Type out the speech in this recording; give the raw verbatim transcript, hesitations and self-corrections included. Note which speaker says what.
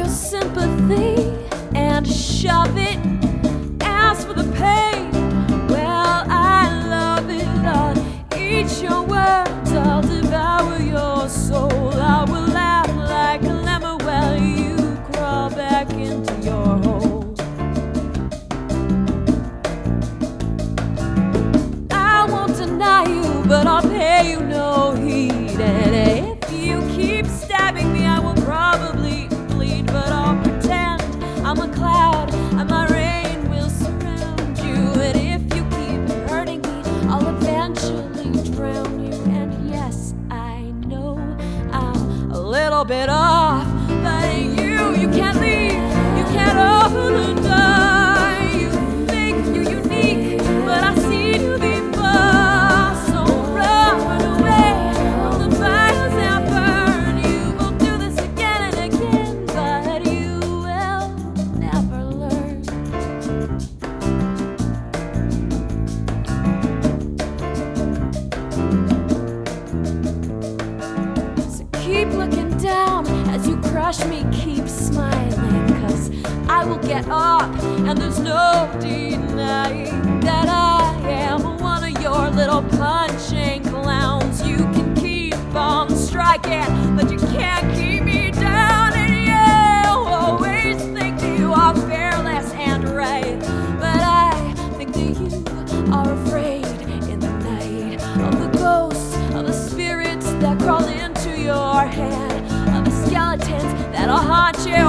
Speaker 1: your sympathy and shove it. Ask for the pain, well, I love it. I'll eat your words, I'll devour your soul. I will laugh like a lemon while you crawl back into your hole. I won't deny you, but I'll pay you no heed. And if you keep stabbing me, I will probably bleed, but I'll pretend I'm a cloud and my rain will surround you. And if you keep hurting me, I'll eventually drown you. And yes, I know I'm a little bit off, but you, you can't leave, you can't open the door. You think you're unique, but I've seen you before. So run away from the fires that burn. You will do this again and again, but you will never learn. So keep looking down as you crush me, keep smiling, 'cause I will get up and there's no denying that I am one of your little punching clowns. You can keep on striking, but you can't keep me down. And you always think that you are fearless and right, but I think that you are afraid in the night of the ghosts, of the spirits that crawl into your head, of the skeletons that'll haunt you